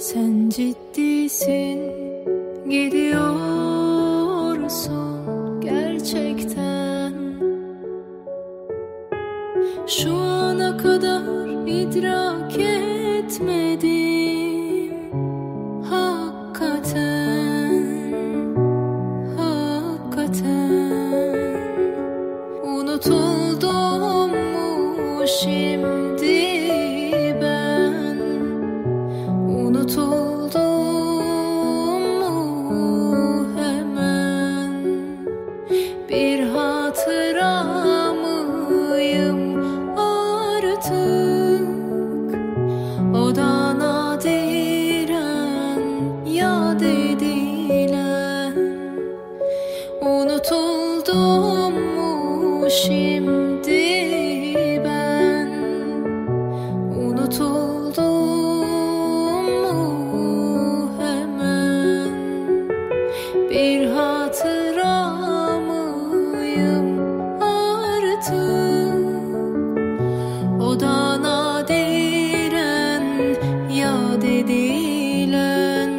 Sen ciddisin, gidiyorsun gerçekten. Şu ana kadar idrak etmedim hakikaten, hakikaten. Unutuldum mu şimdi ben? Unutuldum mu hemen? Bir hatıra mıyım artık? O da nadiren yad edilen. Unutuldum mu şimdi ben? Unutuldum mu hemen? Bir hatıra mıyım artık? O da nadiren yad edilen.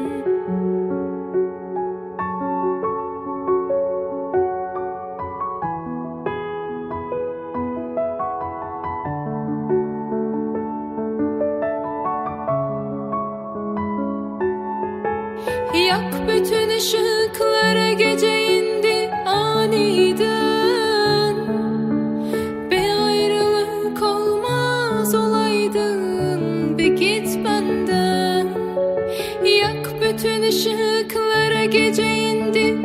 Yak bütün ışıklara, gece indi aniden. Bir ayrılık olmaz olaydın, bir git benden. Yak bütün ışıklara, gece indi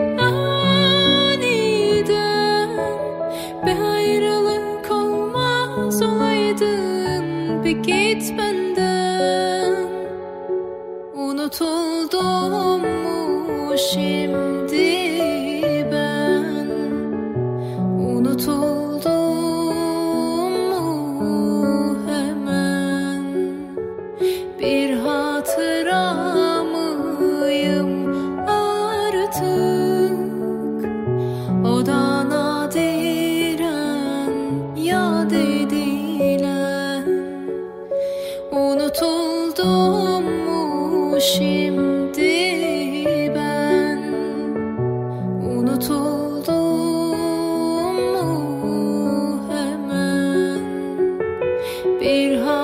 aniden. Bir ayrılık olmaz olaydın, bir git benden. Unutuldum mu şimdi ben? Unutuldum mu hemen? Bir hatıra mıyım artık? O da nadiren yad edilen. Unutuldum mu şimdi ben? Unutuldum mu hemen? Bir